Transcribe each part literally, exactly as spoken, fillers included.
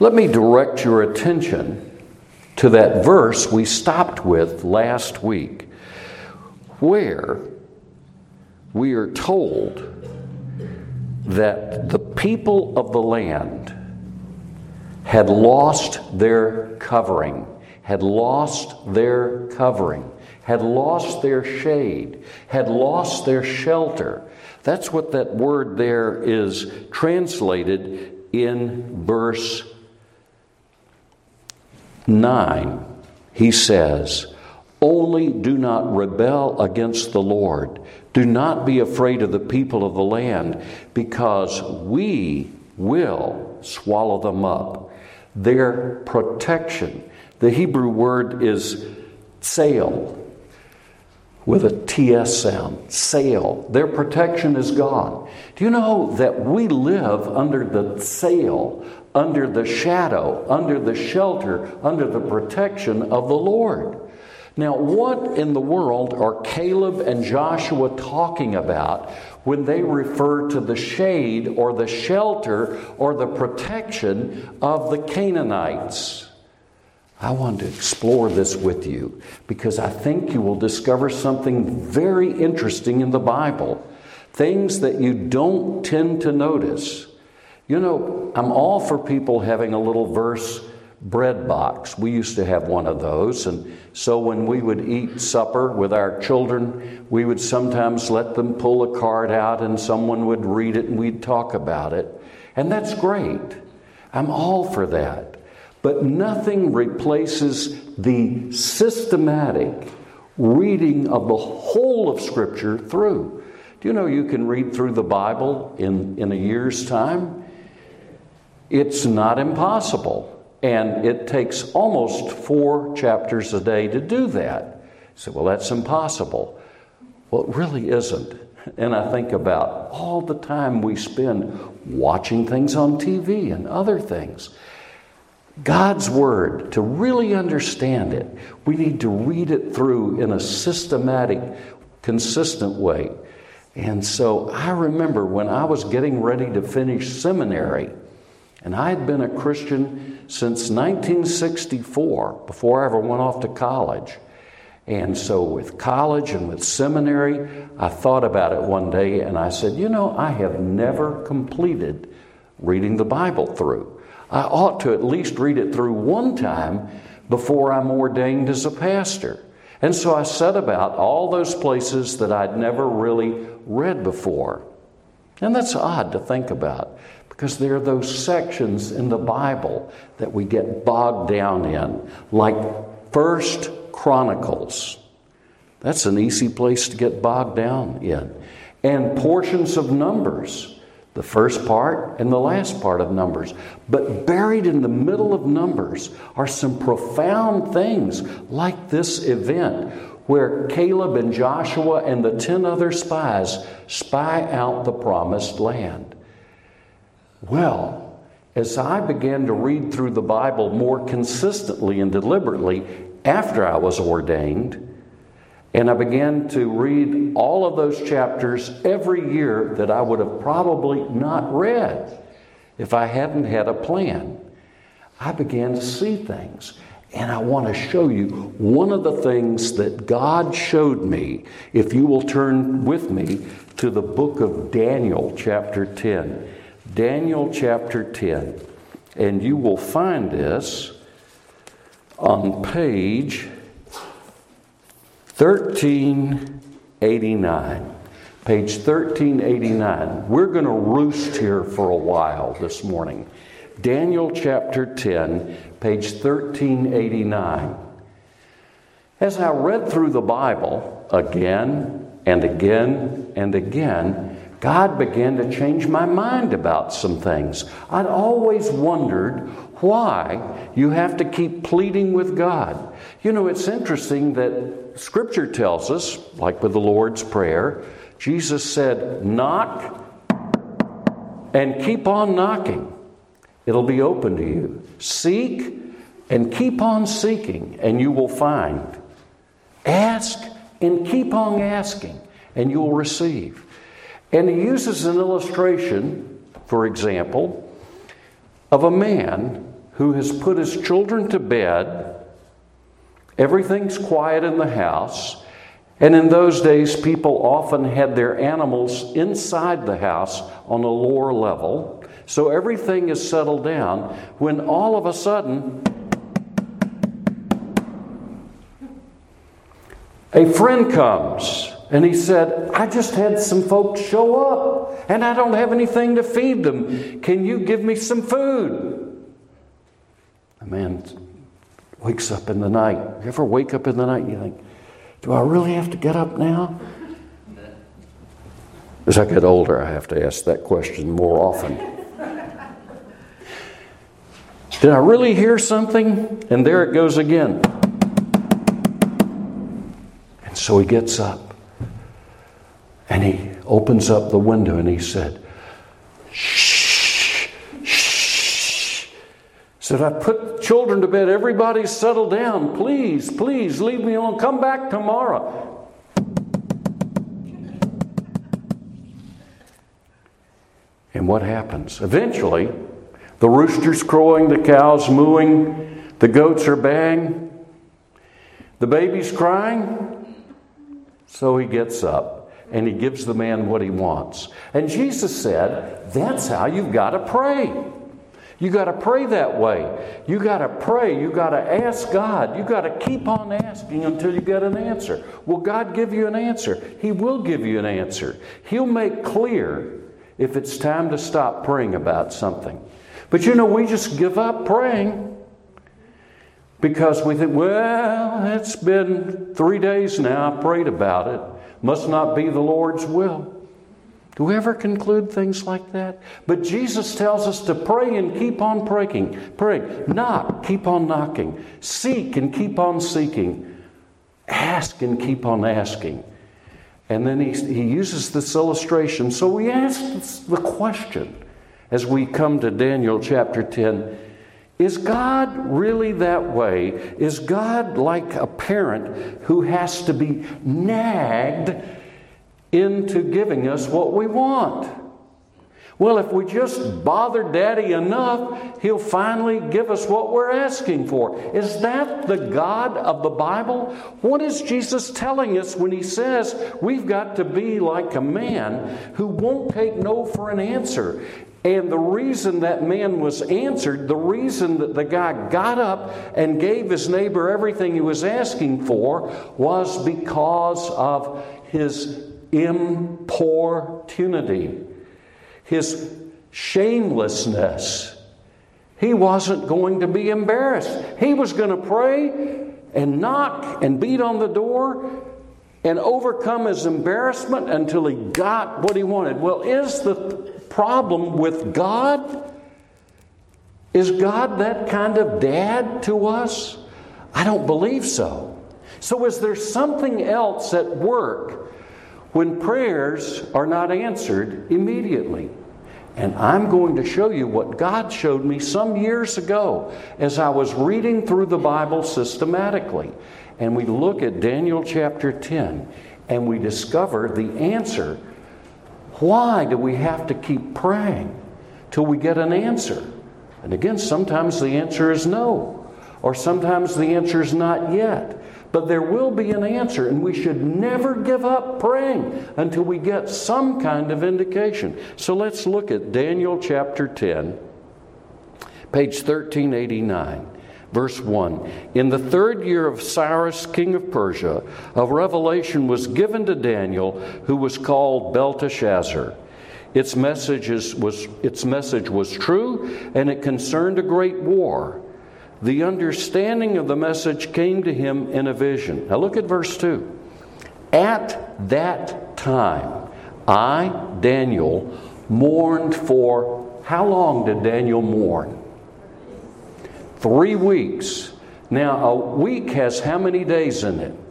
Let me direct your attention to that verse we stopped with last week, where we are told that the people of the land had lost their covering, had lost their covering, had lost their shade, had lost their shelter. That's what that word there is translated in verse nine. He says, "Only do not rebel against the Lord. Do not be afraid of the people of the land, because we will swallow them up." Their protection. The Hebrew word is sail, with a T S sound. Sail. Their protection is gone. Do you know that we live under the sail, under the shadow, under the shelter, under the protection of the Lord? Now, what in the world are Caleb and Joshua talking about when they refer to the shade or the shelter or the protection of the Canaanites? I want to explore this with you because I think you will discover something very interesting in the Bible, things that you don't tend to notice. You know, I'm all for people having a little verse bread box. We used to have one of those, and so when we would eat supper with our children, we would sometimes let them pull a card out and someone would read it and we'd talk about it. And that's great. I'm all for that. But nothing replaces the systematic reading of the whole of Scripture through. Do you know you can read through the Bible in, in a year's time? It's not impossible. And it takes almost four chapters a day to do that. You say, well, that's impossible. Well, it really isn't. And I think about all the time we spend watching things on T V and other things. God's Word, to really understand it, we need to read it through in a systematic, consistent way. And so I remember when I was getting ready to finish seminary, and I had been a Christian since nineteen sixty-four, before I ever went off to college. And so with college and with seminary, I thought about it one day and I said, you know, I have never completed reading the Bible through. I ought to at least read it through one time before I'm ordained as a pastor. And so I set about all those places that I'd never really read before. And that's odd to think about, because there are those sections in the Bible that we get bogged down in, like First Chronicles. That's an easy place to get bogged down in. And portions of Numbers, the first part and the last part of Numbers. But buried in the middle of Numbers are some profound things like this event where Caleb and Joshua and the ten other spies spy out the promised land. Well, as I began to read through the Bible more consistently and deliberately after I was ordained, and I began to read all of those chapters every year that I would have probably not read if I hadn't had a plan, I began to see things. And I want to show you one of the things that God showed me, if you will turn with me to the book of Daniel, chapter ten. Daniel, chapter ten. And you will find this on page thirteen eighty-nine. Page thirteen eighty-nine. We're going to roost here for a while this morning. Daniel chapter ten, page thirteen eighty-nine. As I read through the Bible again and again and again, God began to change my mind about some things. I'd always wondered why you have to keep pleading with God. You know, it's interesting that Scripture tells us, like with the Lord's Prayer, Jesus said, knock and keep on knocking. It'll be open to you. Seek and keep on seeking, and you will find. Ask and keep on asking, and you will receive. And he uses an illustration, for example, of a man who has put his children to bed. Everything's quiet in the house. And in those days, people often had their animals inside the house on a lower level. So everything is settled down when all of a sudden a friend comes and he said, I just had some folks show up and I don't have anything to feed them. Can you give me some food? A man wakes up in the night. You ever wake up in the night and you think, do I really have to get up now? As I get older, I have to ask that question more often. Did I really hear something? And there it goes again. And so he gets up. And he opens up the window and he said, shh, shh. Said, I put children to bed. Everybody settle down. Please, please, leave me alone. Come back tomorrow. And what happens? Eventually, the rooster's crowing, the cow's mooing, the goats are baying, the baby's crying. So he gets up and he gives the man what he wants. And Jesus said, that's how you've got to pray. You got to pray that way. You got to pray. You got to ask God. You got to keep on asking until you get an answer. Will God give you an answer? He will give you an answer. He'll make clear if it's time to stop praying about something. But you know, we just give up praying because we think, well, it's been three days now. I prayed about it. Must not be the Lord's will. Do we ever conclude things like that? But Jesus tells us to pray and keep on praying. Pray. Knock, keep on knocking. Seek and keep on seeking. Ask and keep on asking. And then he, he uses this illustration. So we ask the question as we come to Daniel chapter ten. Is God really that way? Is God like a parent who has to be nagged into giving us what we want? Well, if we just bother Daddy enough, He'll finally give us what we're asking for. Is that the God of the Bible? What is Jesus telling us when He says we've got to be like a man who won't take no for an answer? And the reason that man was answered, the reason that the guy got up and gave his neighbor everything he was asking for, was because of his importunity, his shamelessness. He wasn't going to be embarrassed. He was going to pray and knock and beat on the door and overcome his embarrassment until he got what he wanted. Well, is the problem with God? Is God that kind of dad to us? I don't believe so. So is there something else at work when prayers are not answered immediately? And I'm going to show you what God showed me some years ago as I was reading through the Bible systematically. And we look at Daniel chapter ten and we discover the answer. Why do we have to keep praying till we get an answer? And again, sometimes the answer is no, or sometimes the answer is not yet. But there will be an answer, and we should never give up praying until we get some kind of indication. So let's look at Daniel chapter ten, page thirteen eighty-nine. Verse one, in the third year of Cyrus, king of Persia, a revelation was given to Daniel, who was called Belteshazzar. Its message is, was, its message was true, and it concerned a great war. The understanding of the message came to him in a vision. Now look at verse two. At that time, I, Daniel, mourned for, how long did Daniel mourn? Three weeks. Now, a week has how many days in it?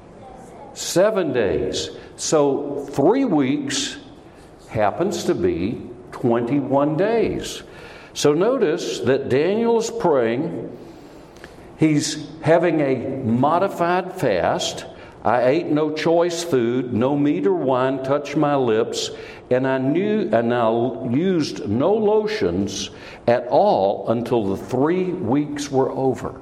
Seven days. So, three weeks happens to be twenty-one days. So, notice that Daniel is praying. He's having a modified fast. I ate no choice food, no meat or wine touched my lips, and I knew and I used no lotions at all until the three weeks were over.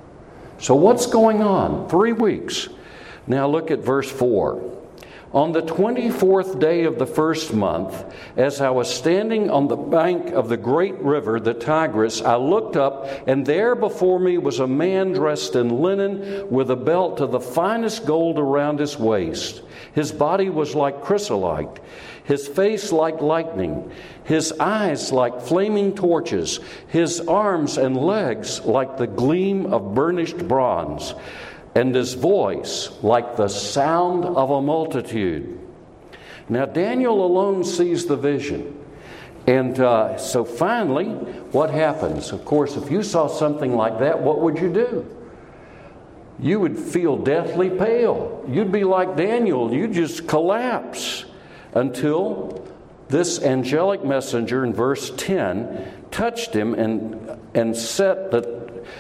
So what's going on? Three weeks. Now look at verse four. On the twenty-fourth day of the first month, as I was standing on the bank of the great river, the Tigris, I looked up, and there before me was a man dressed in linen with a belt of the finest gold around his waist. His body was like chrysolite, his face like lightning, his eyes like flaming torches, his arms and legs like the gleam of burnished bronze, and his voice like the sound of a multitude. Now Daniel alone sees the vision. And uh, so finally, what happens? Of course, if you saw something like that, what would you do? You would feel deathly pale. You'd be like Daniel. You'd just collapse until this angelic messenger in verse ten touched him and, and set the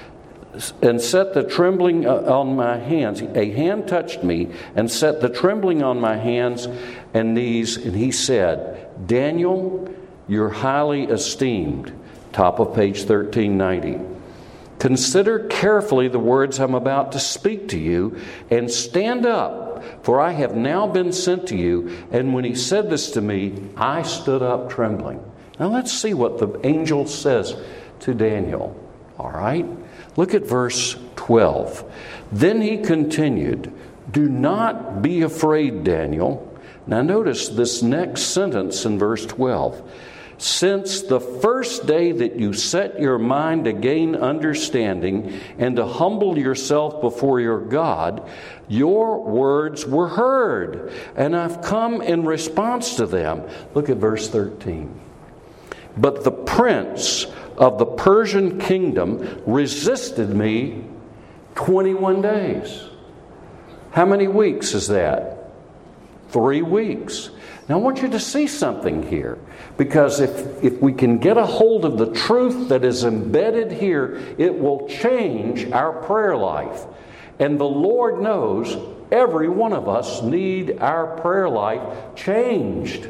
and set the trembling on my hands. A hand touched me and set the trembling on my hands and knees, and he said, Daniel, you're highly esteemed. Top of page thirteen ninety. Consider carefully the words I'm about to speak to you, and stand up, for I have now been sent to you. And when he said this to me, I stood up trembling. Now let's see what the angel says to Daniel. All right? Look at verse twelve. Then he continued, do not be afraid, Daniel. Now notice this next sentence in verse twelve. Since the first day that you set your mind to gain understanding and to humble yourself before your God, your words were heard, and I've come in response to them. Look at verse thirteen. But the prince of the Persian kingdom resisted me twenty-one days. How many weeks is that? Three weeks. Now I want you to see something here, because if, if we can get a hold of the truth that is embedded here, it will change our prayer life. And the Lord knows every one of us need our prayer life changed.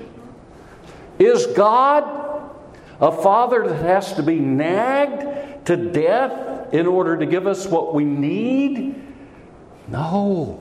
Is God a father that has to be nagged to death in order to give us what we need? No.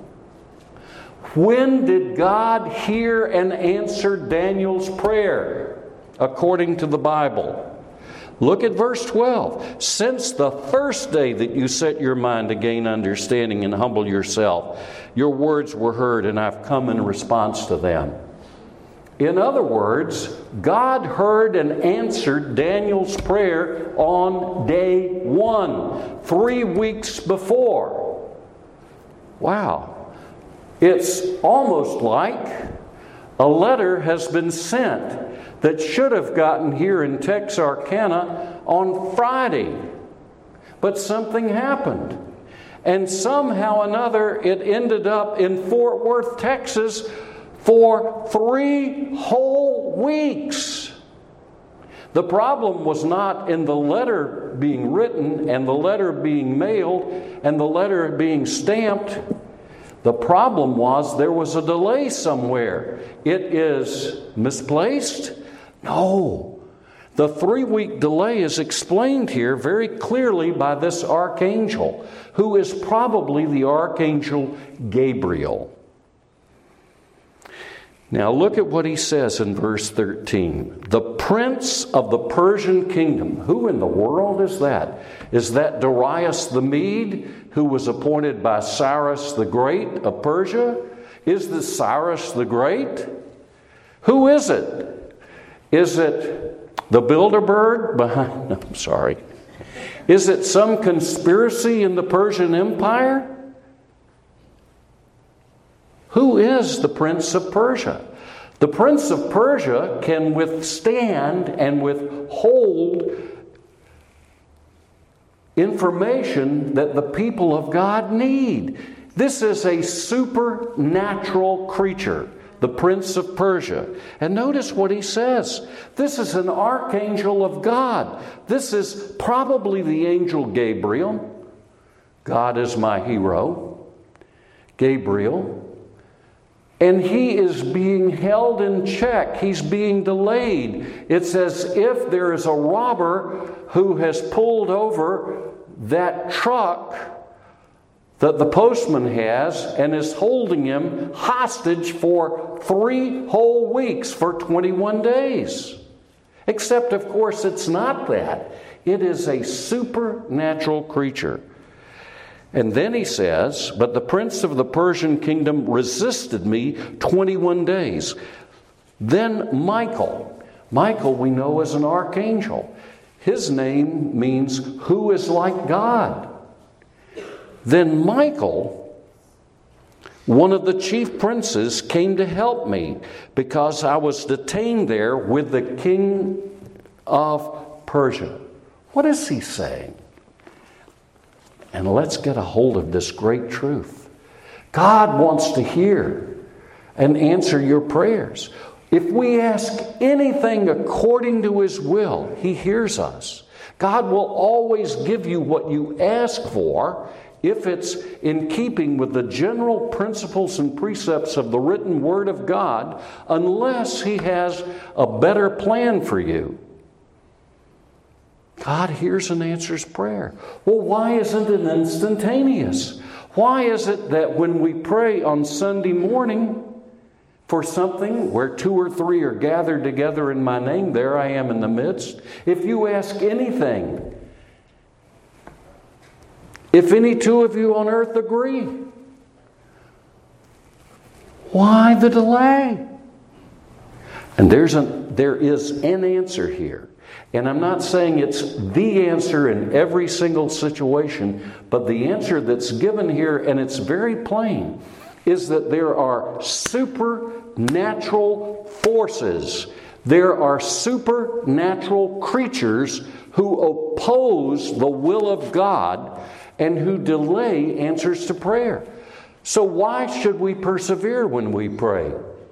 When did God hear and answer Daniel's prayer according to the Bible? Look at verse twelve. Since the first day that you set your mind to gain understanding and humble yourself, your words were heard, and I've come in response to them. In other words, God heard and answered Daniel's prayer on day one, three weeks before. Wow. It's almost like a letter has been sent that should have gotten here in Texarkana on Friday. But something happened. And somehow or another it ended up in Fort Worth, Texas, for three whole weeks. The problem was not in the letter being written and the letter being mailed and the letter being stamped. The problem was there was a delay somewhere. It is misplaced? No. The three-week delay is explained here very clearly by this archangel, who is probably the archangel Gabriel. Now look at what he says in verse thirteen. The prince of the Persian kingdom. Who in the world is that? Is that Darius the Mede, who was appointed by Cyrus the Great of Persia? Is this Cyrus the Great? Who is it? Is it the Bilderberg behind? No, I'm sorry. Is it some conspiracy in the Persian Empire? Who is the Prince of Persia? The Prince of Persia can withstand and withhold information that the people of God need. This is a supernatural creature, the Prince of Persia. And notice what he says. This is an archangel of God. This is probably the angel Gabriel. God is my hero. Gabriel, and he is being held in check. He's being delayed. It's as if there is a robber who has pulled over that truck that the postman has and is holding him hostage for three whole weeks, for twenty-one days. Except, of course, it's not that. It is a supernatural creature. And then he says, but the prince of the Persian kingdom resisted me twenty-one days. Then Michael, Michael we know as an archangel. His name means who is like God. Then Michael, one of the chief princes, came to help me because I was detained there with the king of Persia. What is he saying? And let's get a hold of this great truth. God wants to hear and answer your prayers. If we ask anything according to His will, He hears us. God will always give you what you ask for if it's in keeping with the general principles and precepts of the written Word of God, unless He has a better plan for you. God hears and answers prayer. Well, why isn't it instantaneous? Why is it that when we pray on Sunday morning for something where two or three are gathered together in my name, there I am in the midst? If you ask anything, if any two of you on earth agree, why the delay? And there's an, there is an answer here. And I'm not saying it's the answer in every single situation, but the answer that's given here, and it's very plain, is that there are supernatural forces. There are supernatural creatures who oppose the will of God and who delay answers to prayer. So why should we persevere when we pray?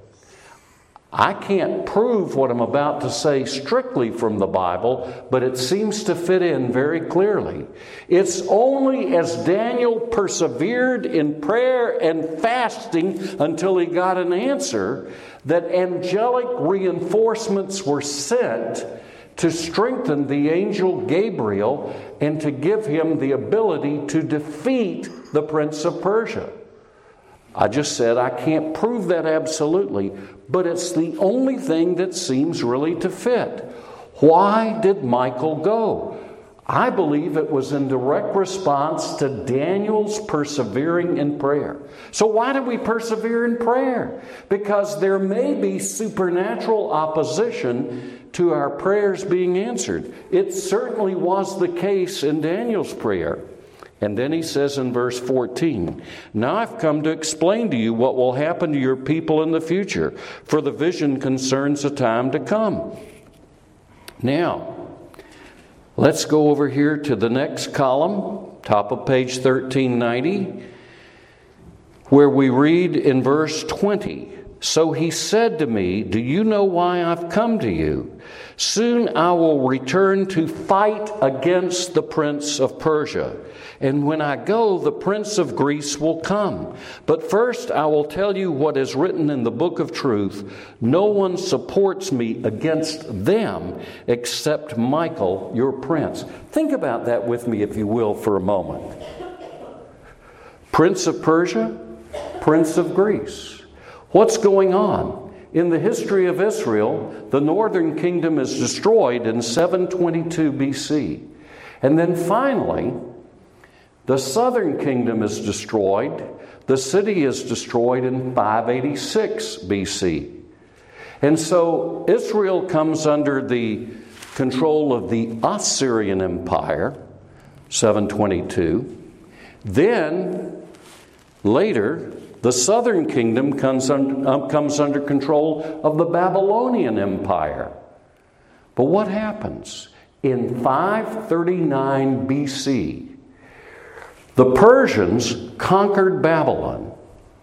I can't prove what I'm about to say strictly from the Bible, but it seems to fit in very clearly. It's only as Daniel persevered in prayer and fasting until he got an answer that angelic reinforcements were sent to strengthen the angel Gabriel and to give him the ability to defeat the prince of Persia. I just said I can't prove that absolutely, but it's the only thing that seems really to fit. Why did Michael go? I believe it was in direct response to Daniel's persevering in prayer. So why do we persevere in prayer? Because there may be supernatural opposition to our prayers being answered. It certainly was the case in Daniel's prayer. And then he says in verse fourteen, now I've come to explain to you what will happen to your people in the future, for the vision concerns a time to come. Now, let's go over here to the next column, top of page thirteen ninety, where we read in verse twenty, so he said to me, do you know why I've come to you? Soon I will return to fight against the prince of Persia. And when I go, the prince of Greece will come. But first I will tell you what is written in the book of truth. No one supports me against them except Michael, your prince. Think about that with me, if you will, for a moment. Prince of Persia, prince of Greece. What's going on? In the history of Israel, the northern kingdom is destroyed in seven twenty-two B C. And then finally, the southern kingdom is destroyed. The city is destroyed in five eighty-six B C. And so Israel comes under the control of the Assyrian Empire, seven twenty-two. Then, later, the southern kingdom comes under, comes under control of the Babylonian Empire. But what happens? In five thirty-nine B C, the Persians conquered Babylon.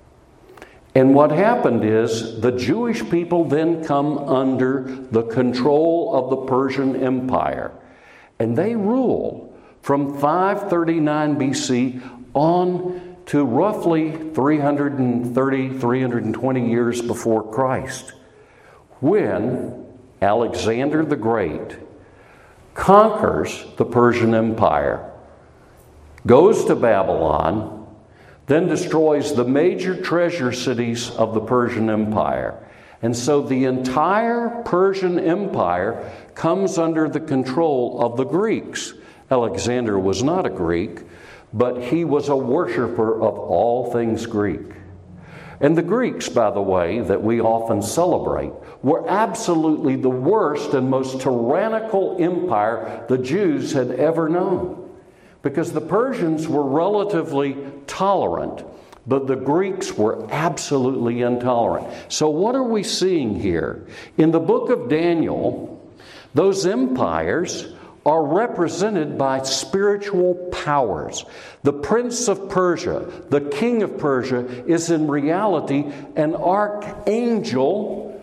And what happened is the Jewish people then come under the control of the Persian Empire. And they rule from five thirty-nine B C on to roughly three hundred thirty, three hundred twenty years before Christ, when Alexander the Great conquers the Persian Empire, goes to Babylon, then destroys the major treasure cities of the Persian Empire. And so the entire Persian Empire comes under the control of the Greeks. Alexander was not a Greek, but he was a worshiper of all things Greek. And the Greeks, by the way, that we often celebrate, were absolutely the worst and most tyrannical empire the Jews had ever known. Because the Persians were relatively tolerant, but the Greeks were absolutely intolerant. So what are we seeing here? In the book of Daniel, those empires are represented by spiritual powers. The prince of Persia, the king of Persia, is in reality an archangel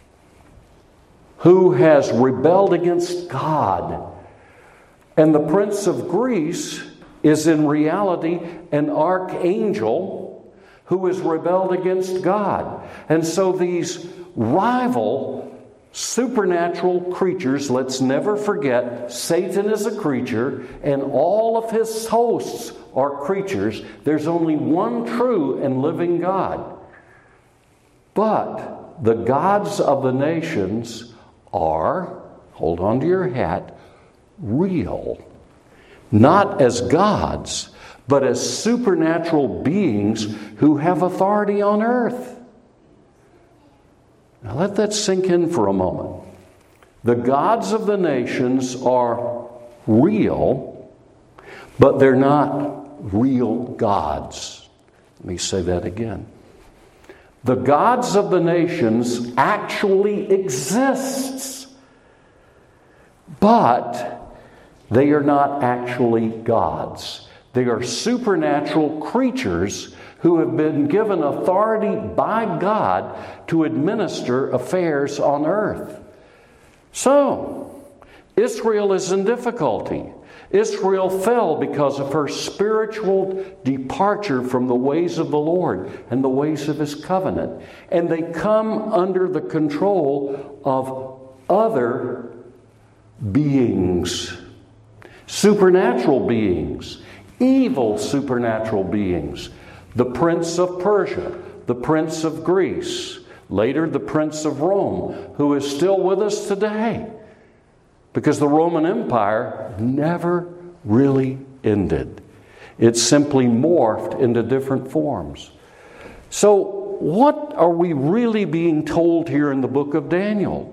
who has rebelled against God. And the prince of Greece is in reality an archangel who has rebelled against God. And so these rival supernatural creatures, let's never forget, Satan is a creature and all of his hosts are creatures. There's only one true and living God. But the gods of the nations are, hold on to your hat, real. Not as gods, but as supernatural beings who have authority on earth. Now let that sink in for a moment. The gods of the nations are real, but they're not real gods. Let me say that again. The gods of the nations actually exist, but they are not actually gods. They are supernatural creatures who have been given authority by God to administer affairs on earth. So, Israel is in difficulty. Israel fell because of her spiritual departure from the ways of the Lord and the ways of His covenant. And they come under the control of other beings, supernatural beings, evil supernatural beings. The prince of Persia, the prince of Greece, later the prince of Rome, who is still with us today. Because the Roman Empire never really ended. It simply morphed into different forms. So, what are we really being told here in the book of Daniel?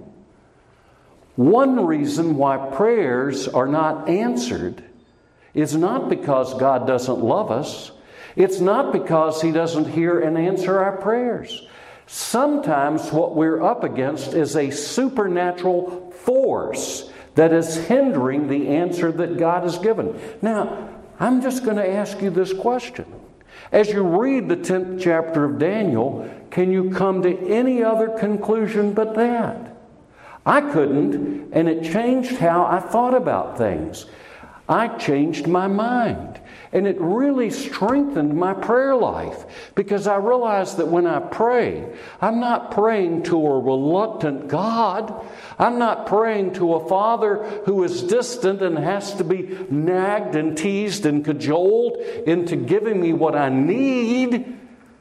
One reason why prayers are not answered is not because God doesn't love us. It's not because He doesn't hear and answer our prayers. Sometimes what we're up against is a supernatural force that is hindering the answer that God has given. Now, I'm just going to ask you this question. As you read the tenth chapter of Daniel, can you come to any other conclusion but that? I couldn't, and it changed how I thought about things. I changed my mind. And it really strengthened my prayer life because I realized that when I pray, I'm not praying to a reluctant God. I'm not praying to a Father who is distant and has to be nagged and teased and cajoled into giving me what I need.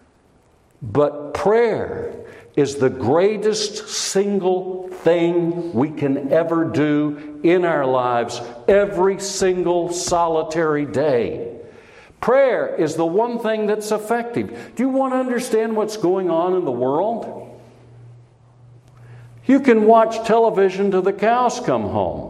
But prayer is the greatest single thing we can ever do in our lives every single solitary day. Prayer is the one thing that's effective. Do you want to understand what's going on in the world? You can watch television till the cows come home.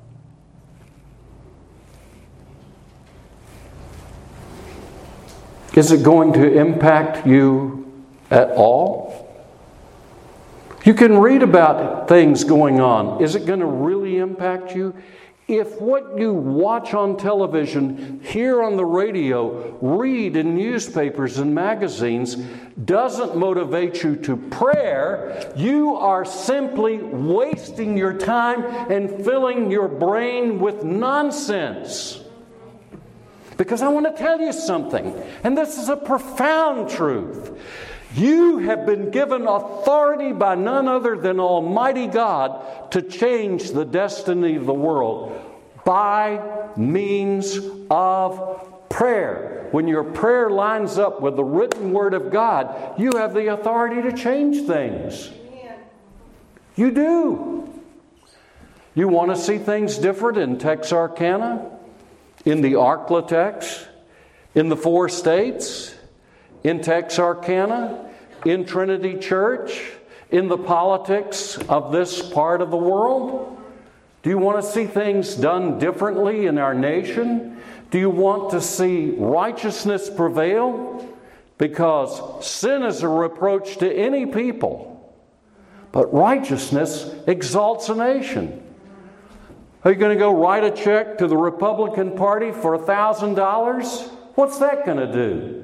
Is it going to impact you at all? You can read about things going on. Is it going to really impact you? If what you watch on television, hear on the radio, read in newspapers and magazines doesn't motivate you to prayer, you are simply wasting your time and filling your brain with nonsense. Because I want to tell you something, and this is a profound truth. You have been given authority by none other than Almighty God to change the destiny of the world by means of prayer. When your prayer lines up with the written Word of God, you have the authority to change things. You do. You want to see things different in Texarkana, in the Arklatex, in the four states, in Texarkana, in Trinity Church, in the politics of this part of the world? Do you want to see things done differently in our nation? Do you want to see righteousness prevail? Because sin is a reproach to any people, but righteousness exalts a nation. Are you going to go write a check to the Republican Party for a thousand dollars? What's that going to do?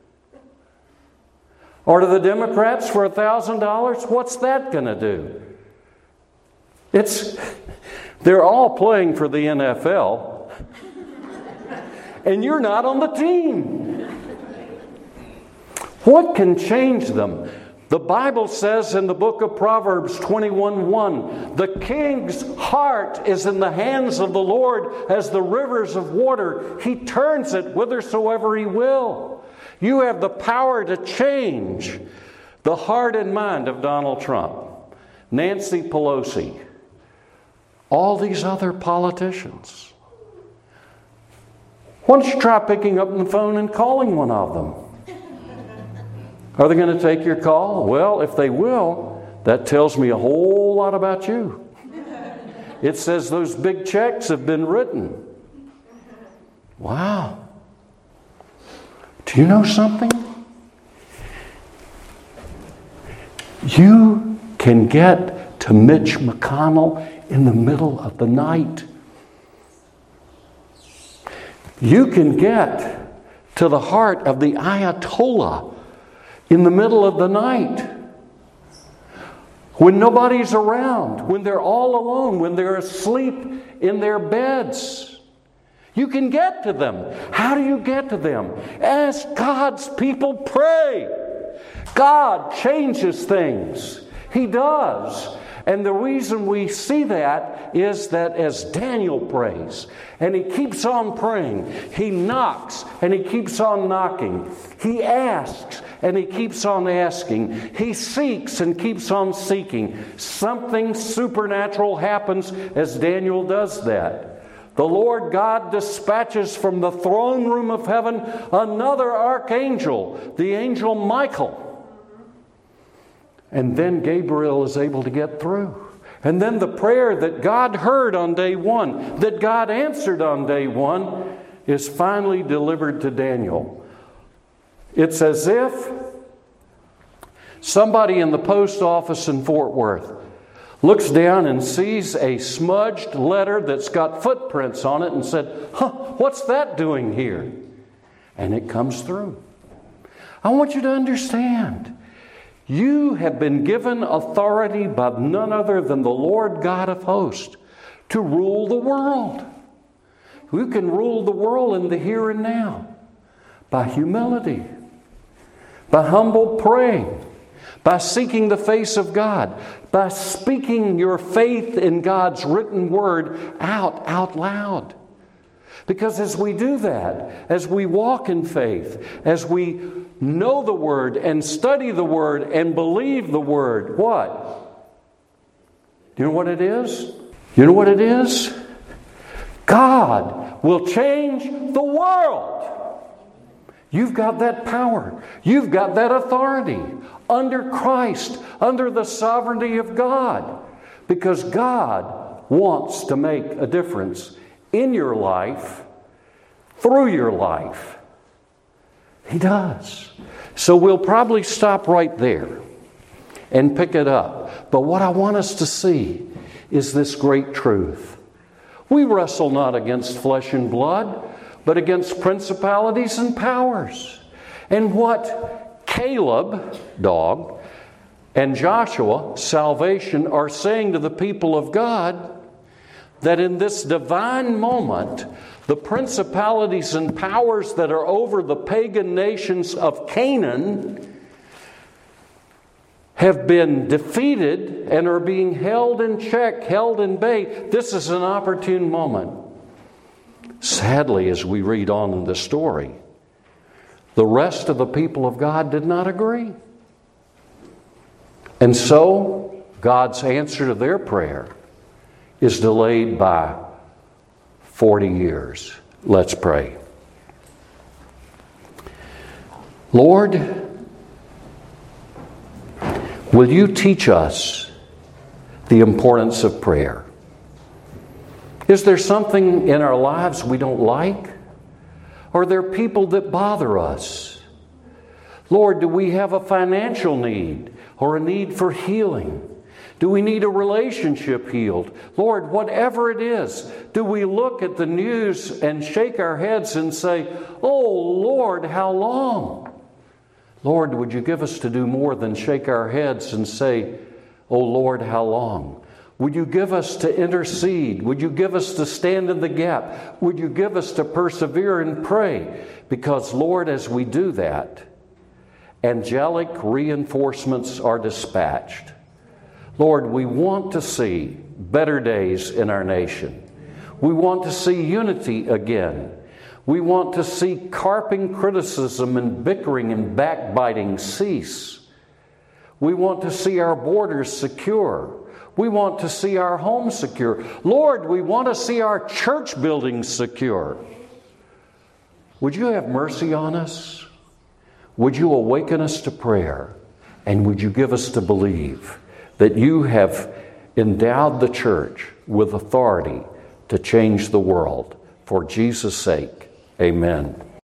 Or to the Democrats for a thousand dollars? What's that going to do? It's they're all playing for the N F L, and you're not on the team. What can change them? The Bible says in the book of Proverbs twenty-one one, the king's heart is in the hands of the Lord as the rivers of water. He turns it whithersoever He will. You have the power to change the heart and mind of Donald Trump, Nancy Pelosi, all these other politicians. Why don't you try picking up the phone and calling one of them? Are they going to take your call? Well, if they will, that tells me a whole lot about you. It says those big checks have been written. Wow. Do you know something? You can get to Mitch McConnell in the middle of the night. You can get to the heart of the Ayatollah in the middle of the night, when nobody's around, when they're all alone, when they're asleep in their beds. You can get to them. How do you get to them? As God's people pray. God changes things. He does. And the reason we see that is that as Daniel prays, and he keeps on praying, he knocks and he keeps on knocking. He asks and he keeps on asking. He seeks and keeps on seeking. Something supernatural happens as Daniel does that. The Lord God dispatches from the throne room of heaven another archangel, the angel Michael. And then Gabriel is able to get through. And then the prayer that God heard on day one, that God answered on day one, is finally delivered to Daniel. It's as if somebody in the post office in Fort Worth looks down and sees a smudged letter that's got footprints on it and said, huh, what's that doing here? And it comes through. I want you to understand. You have been given authority by none other than the Lord God of hosts to rule the world. You can rule the world in the here and now by humility, by humble praying, by seeking the face of God, by speaking your faith in God's written word out, out loud. Because as we do that, as we walk in faith, as we know the Word and study the Word and believe the Word, what? Do you know what it is? You know what it is? God will change the world. You've got that power. You've got that authority under Christ, under the sovereignty of God. Because God wants to make a difference in your life, through your life. He does. So we'll probably stop right there and pick it up. But what I want us to see is this great truth. We wrestle not against flesh and blood, but against principalities and powers. And what Caleb, dog, and Joshua, salvation, are saying to the people of God, that in this divine moment, the principalities and powers that are over the pagan nations of Canaan have been defeated and are being held in check, held in bay. This is an opportune moment. Sadly, as we read on in the story, the rest of the people of God did not agree. And so, God's answer to their prayer is delayed by forty years. Let's pray. Lord, will you teach us the importance of prayer? Is there something in our lives we don't like? Are there people that bother us? Lord, do we have a financial need or a need for healing? Do we need a relationship healed? Lord, whatever it is, do we look at the news and shake our heads and say, "Oh, Lord, how long?" Lord, would you give us to do more than shake our heads and say, "Oh, Lord, how long?" Would you give us to intercede? Would you give us to stand in the gap? Would you give us to persevere and pray? Because, Lord, as we do that, angelic reinforcements are dispatched. Lord, we want to see better days in our nation. We want to see unity again. We want to see carping criticism and bickering and backbiting cease. We want to see our borders secure. We want to see our homes secure. Lord, we want to see our church buildings secure. Would you have mercy on us? Would you awaken us to prayer? And would you give us to believe that you have endowed the church with authority to change the world? For Jesus' sake, amen.